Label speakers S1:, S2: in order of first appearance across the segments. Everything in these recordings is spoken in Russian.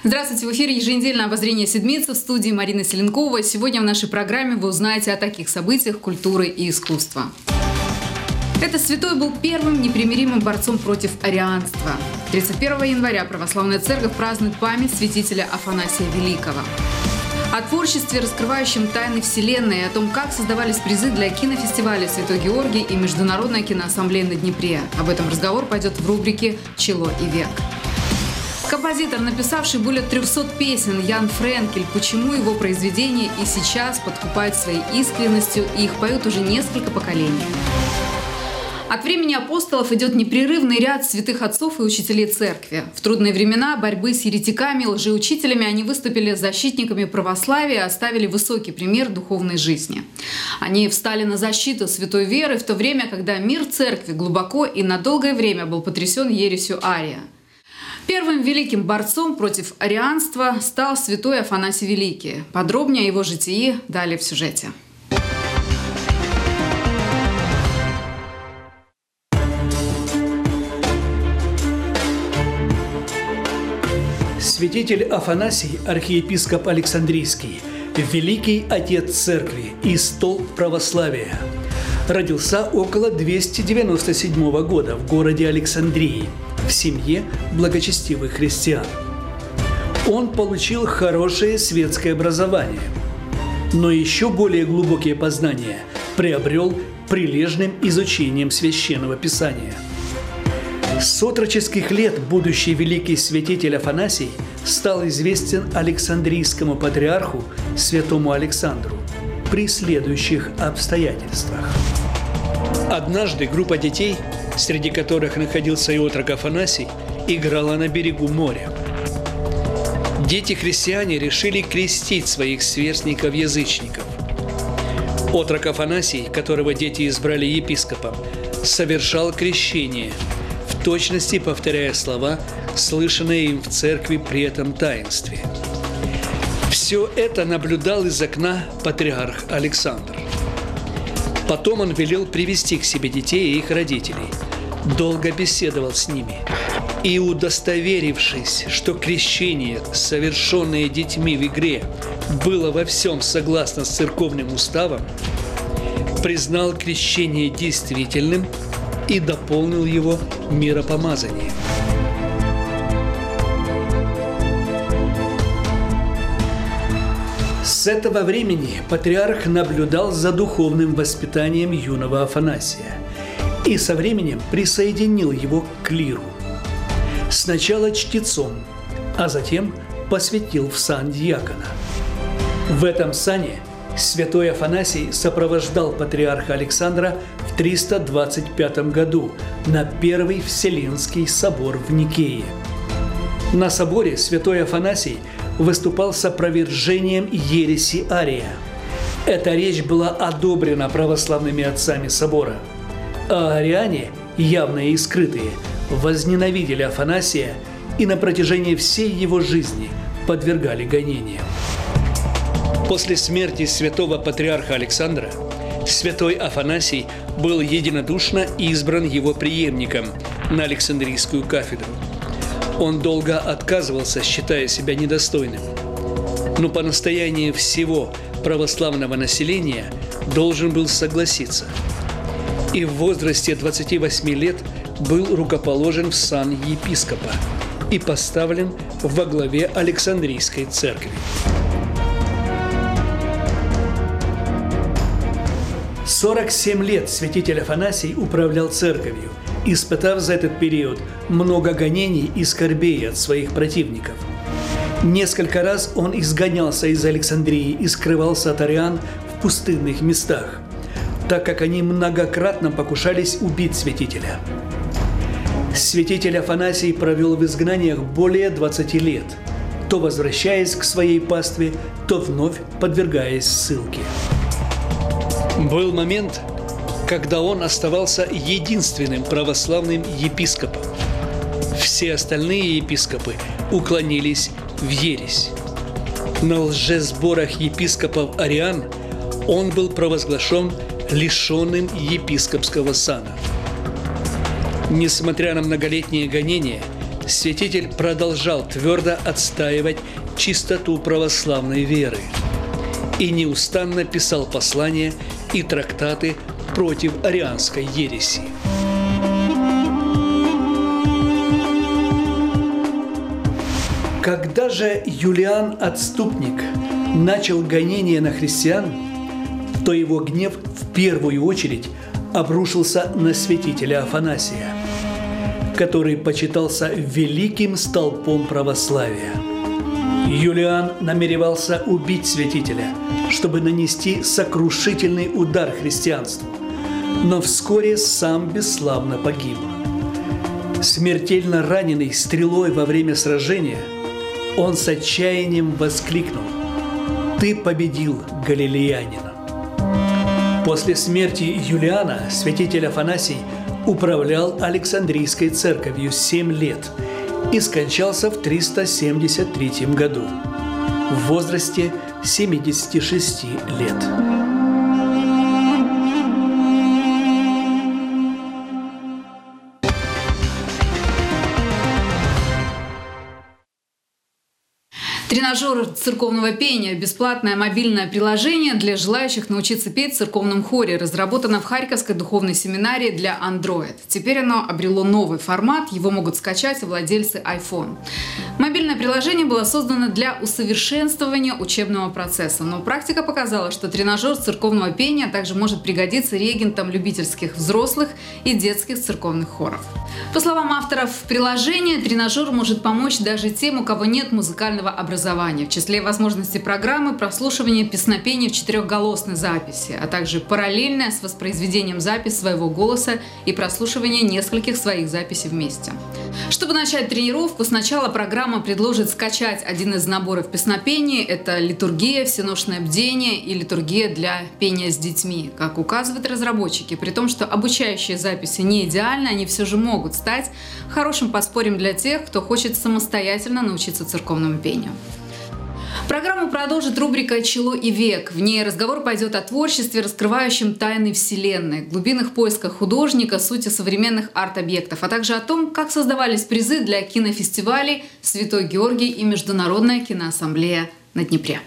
S1: Здравствуйте, в эфире еженедельное обозрение седмицы, в студии Марина Селенкова. Сегодня в нашей программе вы узнаете о таких событиях культуры и искусства. Этот святой был первым непримиримым борцом против арианства. 31 января православная церковь празднует память святителя Афанасия Великого. О творчестве, раскрывающем тайны Вселенной, и о том, как создавались призы для кинофестиваля «Святой Георгий» и Международная киноассамблея на Днепре. Об этом разговор пойдет в рубрике «Чело и век». Композитор, написавший более 300 песен, Ян Френкель, почему его произведения и сейчас подкупают своей искренностью, и их поют уже несколько поколений. От времени апостолов идет непрерывный ряд святых отцов и учителей церкви. В трудные времена борьбы с еретиками, лжеучителями они выступили защитниками православия и оставили высокий пример духовной жизни. Они встали на защиту святой веры в то время, когда мир церкви глубоко и на долгое время был потрясен ересью Ария. Первым великим борцом против арианства стал святой Афанасий Великий. Подробнее о его житии далее в сюжете.
S2: Святитель Афанасий, архиепископ Александрийский, великий отец церкви и столб православия, родился около 297 года в городе Александрии, в семье благочестивых христиан. Он получил хорошее светское образование, но еще более глубокие познания приобрел прилежным изучением Священного Писания. С отроческих лет будущий великий святитель Афанасий стал известен Александрийскому патриарху святому Александру при следующих обстоятельствах. Однажды группа детей, среди которых находился и отрок Афанасий, играла на берегу моря. Дети-христиане решили крестить своих сверстников-язычников. Отрок Афанасий, которого дети избрали епископом, совершал крещение, в точности повторяя слова, слышанные им в церкви при этом таинстве. Все это наблюдал из окна патриарх Александр. Потом он велел привести к себе детей и их родителей, долго беседовал с ними и, удостоверившись, что крещение, совершенное детьми в игре, было во всем согласно с церковным уставом, признал крещение действительным и дополнил его миропомазанием. С этого времени патриарх наблюдал за духовным воспитанием юного Афанасия и со временем присоединил его к клиру. Сначала чтецом, а затем посвятил в сан диакона. В этом сане святой Афанасий сопровождал патриарха Александра в 325 году на Первый Вселенский собор в Никее. На соборе святой Афанасий выступал с опровержением ереси Ария. Эта речь была одобрена православными отцами собора, а ариане, явные и скрытые, возненавидели Афанасия и на протяжении всей его жизни подвергали гонениям. После смерти святого патриарха Александра святой Афанасий был единодушно избран его преемником на Александрийскую кафедру. Он долго отказывался, считая себя недостойным, но по настоянию всего православного населения должен был согласиться. И в возрасте 28 лет был рукоположен в сан епископа и поставлен во главе Александрийской церкви. 47 лет святитель Афанасий управлял церковью, испытав за этот период много гонений и скорбей от своих противников. Несколько раз он изгонялся из Александрии и скрывался от ариан в пустынных местах, так как они многократно покушались убить святителя. Святитель Афанасий провел в изгнаниях более 20 лет, то возвращаясь к своей пастве, то вновь подвергаясь ссылке. Был момент, когда он оставался единственным православным епископом. Все остальные епископы уклонились в ересь. На лжесборах епископов ариан он был провозглашен лишенным епископского сана. Несмотря на многолетние гонения, святитель продолжал твердо отстаивать чистоту православной веры и неустанно писал послания и трактаты против арианской ереси. Когда же Юлиан Отступник начал гонение на христиан, то его гнев в первую очередь обрушился на святителя Афанасия, который почитался великим столпом православия. Юлиан намеревался убить святителя, чтобы нанести сокрушительный удар христианству, но вскоре сам бесславно погиб. Смертельно раненый стрелой во время сражения, он с отчаянием воскликнул: «Ты победил, галилеянин!» После смерти Юлиана святитель Афанасий управлял Александрийской церковью 7 лет и скончался в 373 году в возрасте 76 лет.
S1: Тренажер церковного пения – бесплатное мобильное приложение для желающих научиться петь в церковном хоре, разработано в Харьковской духовной семинарии для Android. Теперь оно обрело новый формат, его могут скачать владельцы iPhone. Мобильное приложение было создано для усовершенствования учебного процесса, но практика показала, что тренажер церковного пения также может пригодиться регентам любительских взрослых и детских церковных хоров. По словам авторов приложения, тренажер может помочь даже тем, у кого нет музыкального образования. В числе возможностей программы прослушивание песнопения в 4-голосной записи, а также параллельное с воспроизведением записи своего голоса и прослушивание нескольких своих записей вместе. Чтобы начать тренировку, сначала программа предложит скачать один из наборов песнопений. Это литургия, всеношное бдение и литургия для пения с детьми. Как указывают разработчики, при том, что обучающие записи не идеальны, они все же могут стать хорошим подспорьем для тех, кто хочет самостоятельно научиться церковному пению. Программу продолжит рубрика «Чело и век». В ней разговор пойдет о творчестве, раскрывающем тайны Вселенной, глубинных поисках художника, сути современных арт-объектов, а также о том, как создавались призы для кинофестивалей «Святой Георгий» и Международная киноассамблея на Днепре.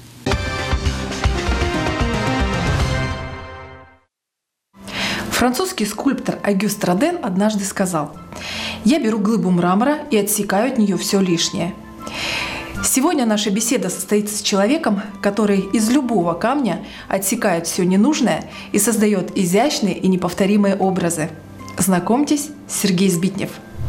S3: Французский скульптор Огюст Роден однажды сказал: «Я беру глыбу мрамора и отсекаю от нее все лишнее». Сегодня наша беседа состоится с человеком, который из любого камня отсекает все ненужное и создает изящные и неповторимые образы. Знакомьтесь, Сергей Збитнев.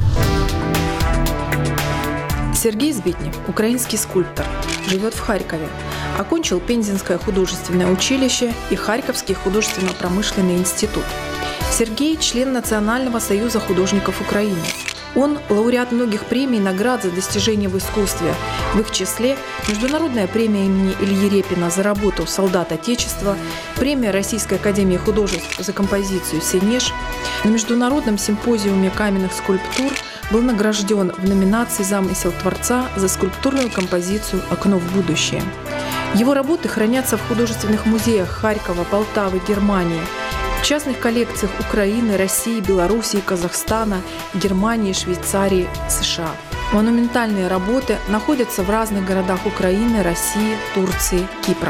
S3: Сергей Збитнев – украинский скульптор, живет в Харькове. Окончил Пензенское художественное училище и Харьковский художественно-промышленный институт. Сергей – член Национального союза художников Украины. Он – лауреат многих премий и наград за достижения в искусстве, в их числе Международная премия имени Ильи Репина за работу «Солдат Отечества», премия Российской академии художеств за композицию «Сенеж». На Международном симпозиуме каменных скульптур был награжден в номинации «Замысел Творца» за скульптурную композицию «Окно в будущее». Его работы хранятся в художественных музеях Харькова, Полтавы, Германии, в частных коллекциях Украины, России, Белоруссии, Казахстана, Германии, Швейцарии, США. Монументальные работы находятся в разных городах Украины, России, Турции, Кипра.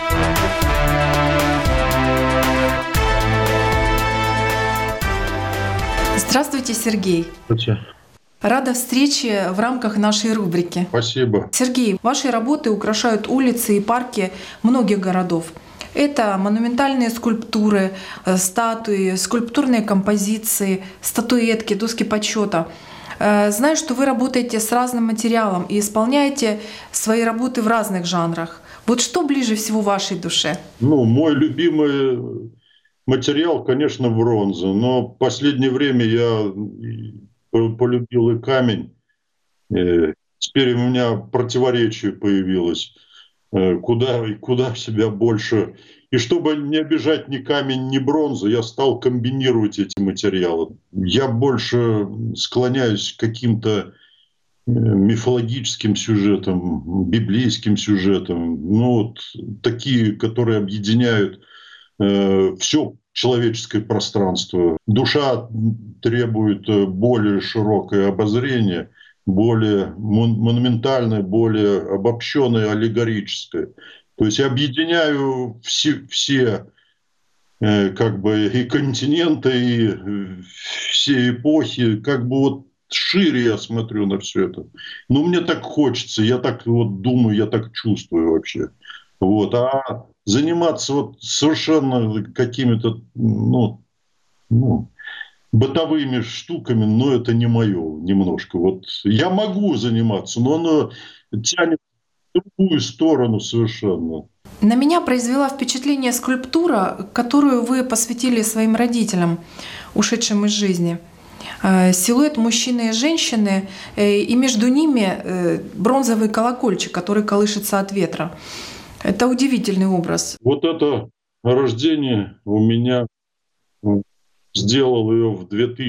S3: Здравствуйте, Сергей.
S4: Здравствуйте.
S3: Рада встрече в рамках нашей рубрики.
S4: Спасибо.
S3: Сергей, ваши работы украшают улицы и парки многих городов. Это монументальные скульптуры, статуи, скульптурные композиции, статуэтки, доски почета. Знаю, что вы работаете с разным материалом и исполняете свои работы в разных жанрах. Вот что ближе всего вашей душе?
S4: Мой любимый материал, конечно, бронза. Но в последнее время я полюбил и камень. Теперь у меня противоречие появилось. Куда себя больше. И чтобы не обижать ни камень, ни бронзу, я стал комбинировать эти материалы. Я больше склоняюсь к каким-то мифологическим сюжетам, библейским сюжетам. Такие, которые объединяют все человеческое пространство. Душа требует более широкое обозрение. более монументальное, более обобщенное, аллегорическое. То есть я объединяю все как бы и континенты, и все эпохи, как бы вот шире я смотрю на все это. Ну, мне так хочется, я так вот думаю, я так чувствую вообще. Вот. А заниматься вот совершенно какими-то, бытовыми штуками, но это не мое немножко. Вот я могу заниматься, но оно тянет в другую сторону совершенно.
S3: На меня произвела впечатление скульптура, которую вы посвятили своим родителям, ушедшим из жизни. Силуэт мужчины и женщины, и между ними бронзовый колокольчик, который колышется от ветра. Это удивительный образ.
S4: Вот это рождение у меня, сделал ее в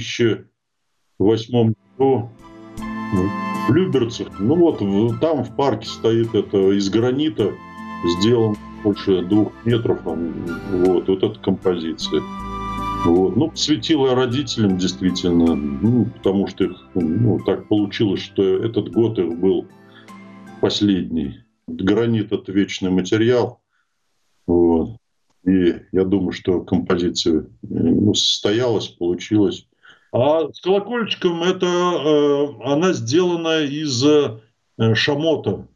S4: 2008 году в Люберцах. Ну вот там в парке стоит это из гранита, сделан больше 2 метров. Вот эта композиция. Вот. Ну, посвятил я родителям действительно, потому что их, так получилось, что этот год их был последний. Гранит – это вечный материал. Вот. И я думаю, что композиция состоялась, получилась. А с колокольчиком она сделана из шамота.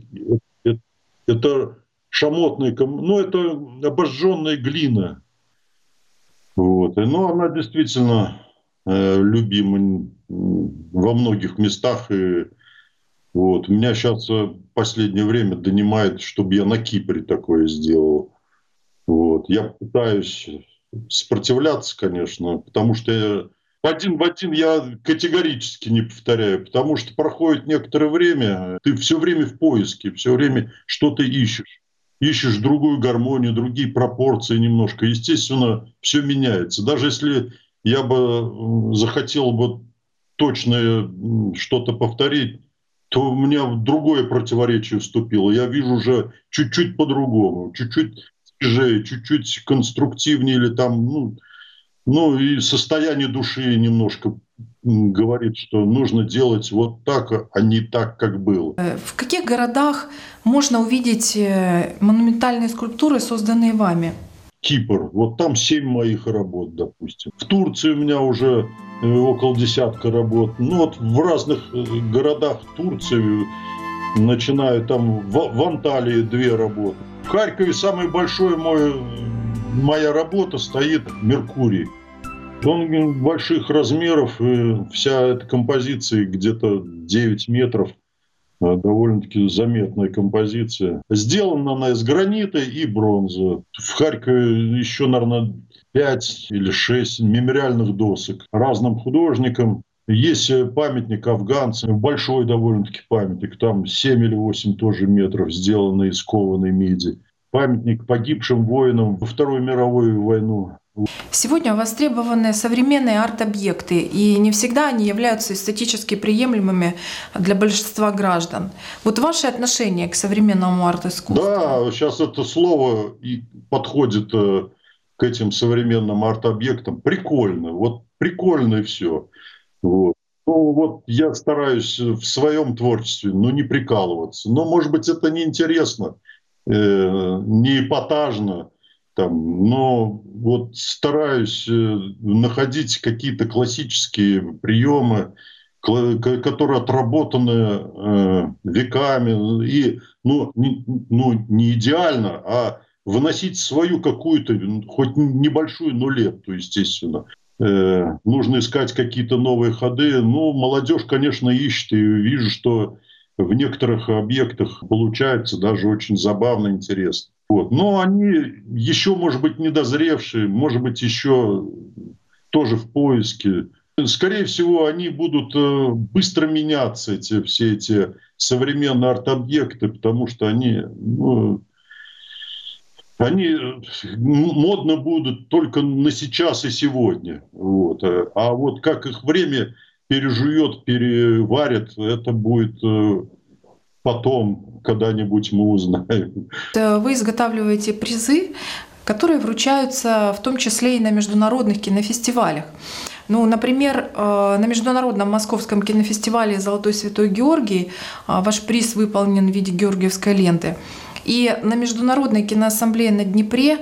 S4: Это шамотная, это обожженная глина. Вот. Но она действительно любима во многих местах. И вот. Меня сейчас в последнее время донимает, чтобы я на Кипре такое сделал. Вот. Я пытаюсь сопротивляться, конечно, потому что один в один я категорически не повторяю, потому что проходит некоторое время, ты все время в поиске, все время что-то ищешь. Ищешь другую гармонию, другие пропорции немножко. Естественно, все меняется. Даже если я бы захотел бы точно что-то повторить, то у меня другое противоречие вступило. Я вижу уже чуть-чуть по-другому, чуть-чуть свежее, чуть-чуть конструктивнее или там, и состояние души немножко говорит, что нужно делать вот так, а не так, как было.
S3: В каких городах можно увидеть монументальные скульптуры, созданные вами?
S4: Кипр. Вот там 7 моих работ, допустим. В Турции у меня уже около 10 работ. Вот в разных городах Турции, начиная там в Анталии 2 работы. В Харькове самая большая моя работа стоит «Меркурий». Он больших размеров, и вся эта композиция где-то 9 метров. Довольно-таки заметная композиция. Сделана она из гранита и бронзы. В Харькове еще, наверное, 5 или 6 мемориальных досок разным художникам. Есть памятник афганцам, большой довольно-таки памятник, там 7 или 8 тоже метров, сделанный из кованой меди. Памятник погибшим воинам во Вторую мировую войну.
S3: Сегодня востребованы современные арт-объекты, и не всегда они являются эстетически приемлемыми для большинства граждан. Вот ваше отношение к современному арт-искусству?
S4: Да, сейчас это слово и подходит к этим современным арт-объектам. Прикольно, вот прикольно и все. Вот. Вот я стараюсь в своем творчестве, не прикалываться. Но, может быть, это неинтересно, не эпатажно. Но вот стараюсь находить какие-то классические приемы, которые отработаны веками, и не идеально, а выносить свою какую-то, хоть небольшую, но лепту, естественно. Нужно искать какие-то новые ходы. Молодежь, конечно, ищет, и вижу, что в некоторых объектах получается даже очень забавно, интересно. Вот. Но они еще, может быть, недозревшие, может быть, еще тоже в поиске. Скорее всего, они будут быстро меняться, все эти современные арт-объекты, потому что они модно будут только на сейчас и сегодня. Вот. А вот как их время пережует, переварит, это будет потом, когда-нибудь мы узнаем.
S3: Вы изготавливаете призы, которые вручаются в том числе и на международных кинофестивалях. Ну, например, на Международном Московском кинофестивале «Золотой Святой Георгий» ваш приз выполнен в виде георгиевской ленты. И на Международной киноассамблее на Днепре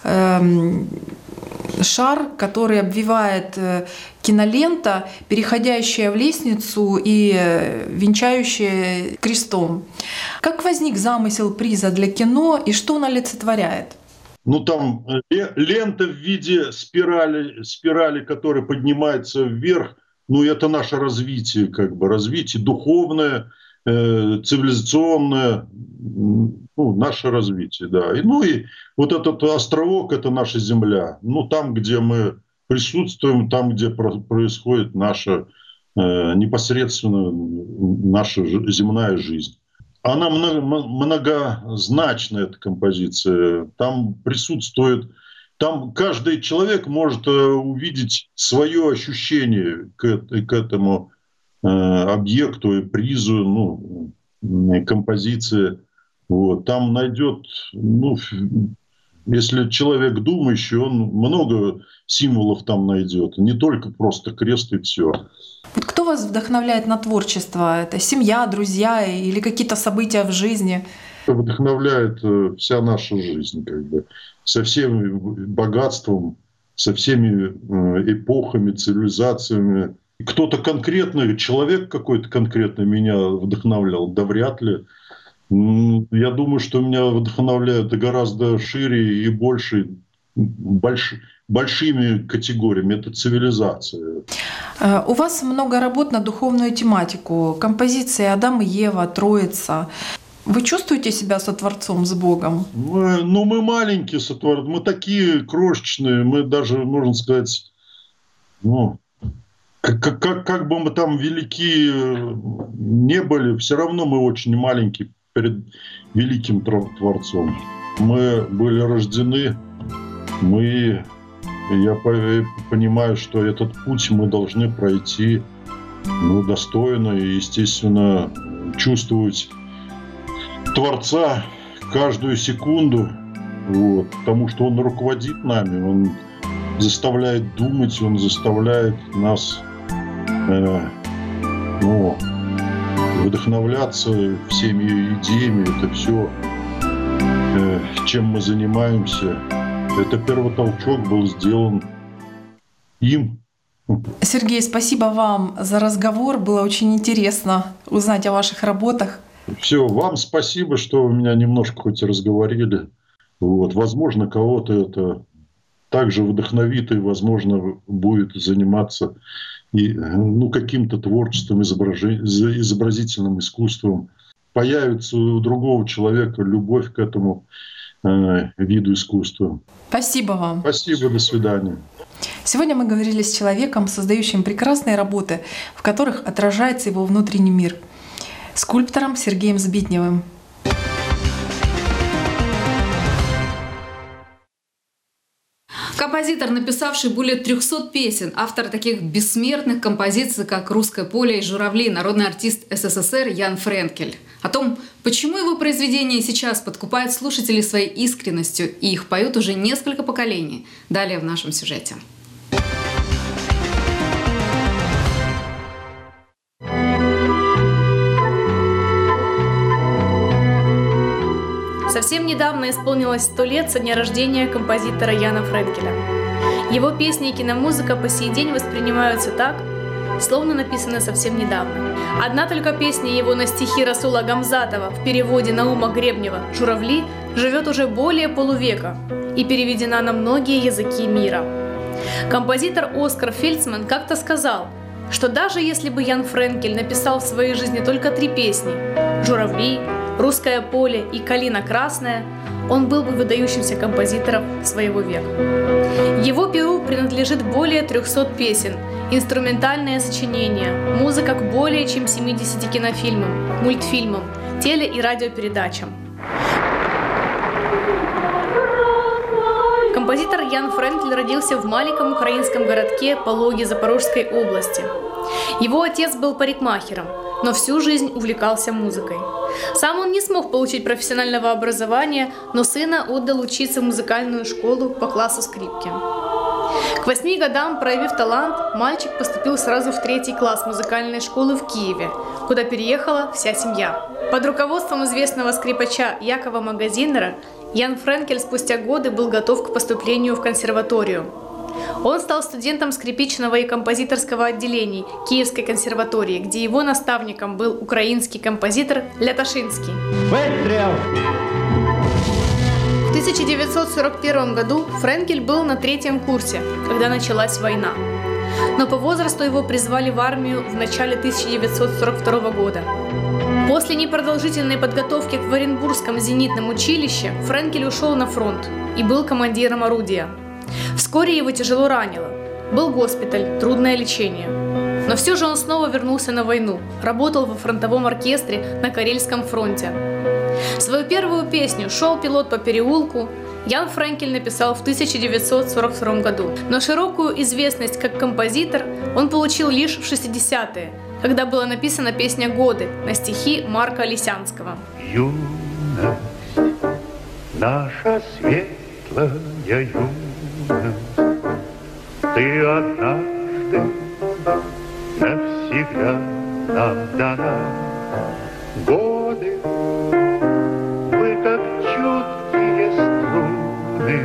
S3: шар, который обвивает кинолента, переходящая в лестницу и венчающая крестом. Как возник замысел приза для кино и что он олицетворяет?
S4: Ну, там лента в виде спирали, которая поднимается вверх. Ну, это наше развитие, как бы, развитие духовное, цивилизационное, ну, наше развитие, да. И вот этот островок – это наша земля. Ну, там, где мы присутствуем, там, где происходит наша, непосредственно наша земная жизнь. Она многозначна, эта композиция. Там присутствует, там каждый человек может увидеть свое ощущение к этому объекту и призу, ну, композиции. Вот. Там найдет, ну, если человек думающий, он много символов там найдет, не только просто крест и все.
S3: Вот кто вас вдохновляет на творчество? Это семья, друзья или какие-то события в жизни?
S4: Вдохновляет вся наша жизнь, как бы, со всем богатством, со всеми эпохами, цивилизациями. Кто-то конкретный, человек какой-то конкретный меня вдохновлял, да вряд ли. Я думаю, что меня вдохновляют гораздо шире и больше, большими категориями. Это цивилизация.
S3: У вас много работ на духовную тематику. Композиции «Адам и Ева», «Троица». Вы чувствуете себя сотворцом с Богом?
S4: Мы маленькие сотворцы, мы такие крошечные, мы даже, можно сказать, ну, как бы мы там велики не были, все равно мы очень маленькие перед великим Творцом. Мы были рождены, я понимаю, что этот путь мы должны пройти, ну, достойно и, естественно, чувствовать Творца каждую секунду, вот, потому что Он руководит нами, Он заставляет думать, Он заставляет нас вдохновляться всеми идеями. Это все, чем мы занимаемся. Это первый толчок был сделан им.
S3: Сергей, спасибо вам за разговор. Было очень интересно узнать о ваших работах.
S4: Все, вам спасибо, что вы меня немножко хоть и разговорили. Вот. Возможно, кого-то это также вдохновит и, возможно, будет заниматься и, ну, каким-то творчеством, изобразительным искусством. Появится у другого человека любовь к этому виду искусства.
S3: Спасибо вам.
S4: Спасибо, до свидания.
S3: Сегодня мы говорили с человеком, создающим прекрасные работы, в которых отражается его внутренний мир. Скульптором Сергеем Збитневым.
S1: Композитор, написавший более 300 песен, автор таких бессмертных композиций, как «Русское поле» и «Журавли», народный артист СССР Ян Френкель. О том, почему его произведения сейчас подкупают слушателей своей искренностью и их поют уже несколько поколений. Далее в нашем сюжете.
S5: Совсем недавно исполнилось 100 лет со дня рождения композитора Яна Френкеля. Его песни и киномузыка по сей день воспринимаются так, словно написаны совсем недавно. Одна только песня его на стихи Расула Гамзатова в переводе Наума Гребнева «Журавли» живет уже более полувека и переведена на многие языки мира. Композитор Оскар Фельдсман как-то сказал, что даже если бы Ян Френкель написал в своей жизни только 3 песни «Журавли», «Русское поле» и «Калина красная», он был бы выдающимся композитором своего века. Его перу принадлежит более 300 песен, инструментальные сочинения, музыка к более чем 70 кинофильмам, мультфильмам, теле- и радиопередачам. Композитор Ян Френкель родился в маленьком украинском городке Пологи Запорожской области. Его отец был парикмахером, но всю жизнь увлекался музыкой. Сам он не смог получить профессионального образования, но сына отдал учиться в музыкальную школу по классу скрипки. К 8 годам, проявив талант, мальчик поступил сразу в 3 класс музыкальной школы в Киеве, куда переехала вся семья. Под руководством известного скрипача Якова Магазинера Ян Френкель спустя годы был готов к поступлению в консерваторию. Он стал студентом скрипичного и композиторского отделений Киевской консерватории, где его наставником был украинский композитор Ляташинский. В 1941 году Френкель был на 3-м курсе, когда началась война. Но по возрасту его призвали в армию в начале 1942 года. После непродолжительной подготовки в Оренбургском зенитном училище Френкель ушел на фронт и был командиром орудия. Вскоре его тяжело ранило. Был госпиталь, трудное лечение. Но все же он снова вернулся на войну, работал во фронтовом оркестре на Карельском фронте. Свою первую песню «Шел пилот по переулку» Ян Френкель написал в 1942 году, но широкую известность как композитор он получил лишь в 60-е, когда была написана песня «Годы» на стихи Марка Лисянского.
S6: Юность, наша светлая юность, ты однажды навсегда нам дана. Годы, вы как чуткие струны,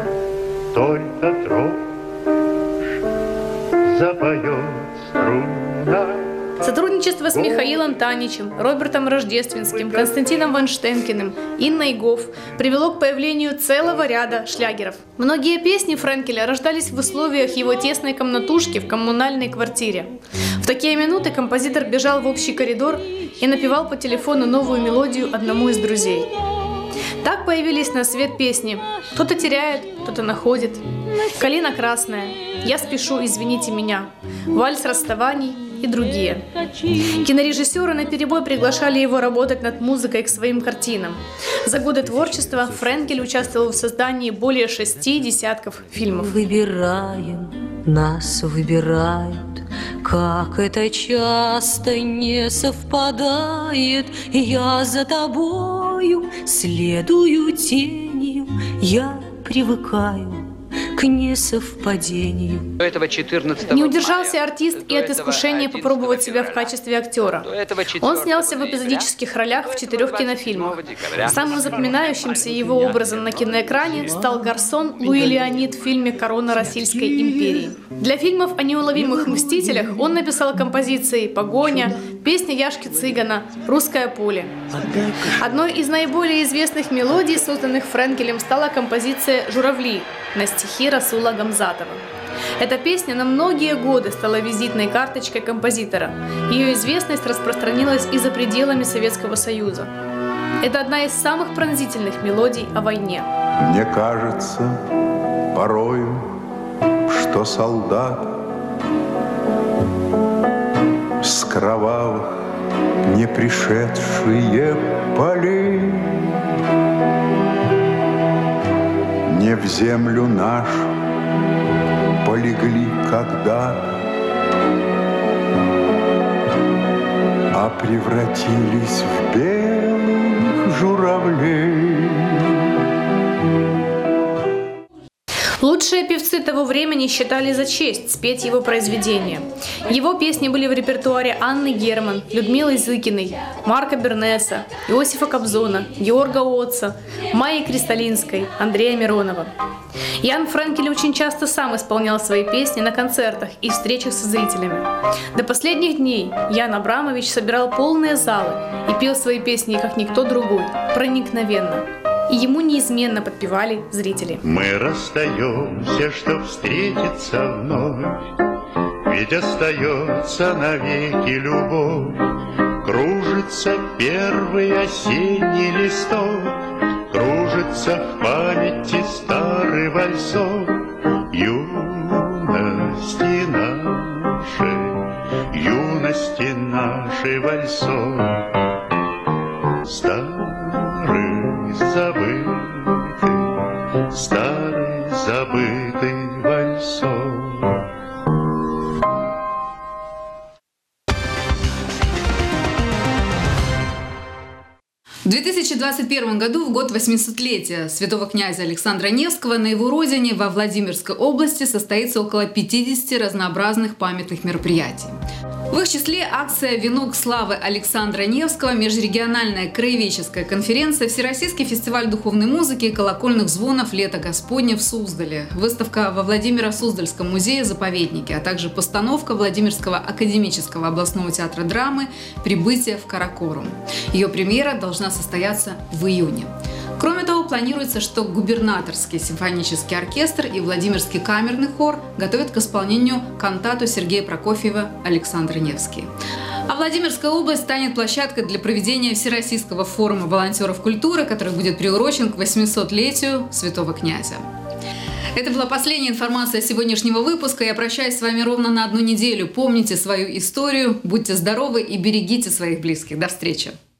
S6: только дрожь запоет струна.
S5: Сотрудничество с Михаилом Таничем, Робертом Рождественским, Константином Ванштенкиным, Инной Гофф привело к появлению целого ряда шлягеров. Многие песни Френкеля рождались в условиях его тесной комнатушки в коммунальной квартире. В такие минуты композитор бежал в общий коридор и напевал по телефону новую мелодию одному из друзей. Так появились на свет песни «Кто-то теряет, кто-то находит», «Калина красная», «Я спешу, извините меня», «Вальс расставаний» и другие. Кинорежиссеры наперебой приглашали его работать над музыкой к своим картинам. За годы творчества Френкель участвовал в создании более 6 десятков фильмов.
S7: Выбираем, нас выбирают, как это часто не совпадает. Я за тобою следую тенью, я привыкаю к несовпадению.
S5: Не удержался артист и от искушения попробовать себя в качестве актера. Он снялся в эпизодических ролях в 4 кинофильмах. Самым запоминающимся его образом на киноэкране стал гарсон Луи Леонид в фильме «Корона Российской империи». Для фильмов о неуловимых мстителях он написал композиции «Погоня», песня Яшки Цыгана, «Русское поле». Одной из наиболее известных мелодий, созданных Френкелем, стала композиция «Журавли» на стихи Расула Гамзатова. Эта песня на многие годы стала визитной карточкой композитора. Ее известность распространилась и за пределами Советского Союза. Это одна из самых пронзительных мелодий о войне.
S8: Мне кажется порою, что солдат с кровавых не пришедшие полей не в землю нашу полегли когда-то, а превратились в белых журавлей.
S5: Лучшие певцы того времени считали за честь спеть его произведения. Его песни были в репертуаре Анны Герман, Людмилы Зыкиной, Марка Бернеса, Иосифа Кобзона, Георга Отца, Майи Кристалинской, Андрея Миронова. Ян Френкель очень часто сам исполнял свои песни на концертах и встречах со зрителями. До последних дней Ян Абрамович собирал полные залы и пел свои песни, как никто другой, проникновенно. И ему неизменно подпевали зрители.
S6: Мы расстаемся, чтоб встретиться вновь, ведь остается навеки любовь. Кружится первый осенний листок, кружится в памяти старый вальсок юности нашей вальсок. Старый забытый вальсок.
S1: В 2000 2021 году, в год 800-летия святого князя Александра Невского, на его родине во Владимирской области состоится около 50 разнообразных памятных мероприятий. В их числе акция «Венок славы Александра Невского», межрегиональная краеведческая конференция, Всероссийский фестиваль духовной музыки и колокольных звонов «Лето Господне» в Суздале, выставка во Владимиро-Суздальском музее-заповеднике, а также постановка Владимирского академического областного театра драмы «Прибытие в Каракорум». Ее премьера должна состояться в июне. Кроме того, планируется, что губернаторский симфонический оркестр и Владимирский камерный хор готовят к исполнению кантату Сергея Прокофьева «Александр Невский». А Владимирская область станет площадкой для проведения Всероссийского форума волонтеров культуры, который будет приурочен к 800-летию святого князя. Это была последняя информация сегодняшнего выпуска. Я прощаюсь с вами ровно на 1 неделю. Помните свою историю, будьте здоровы и берегите своих близких. До встречи!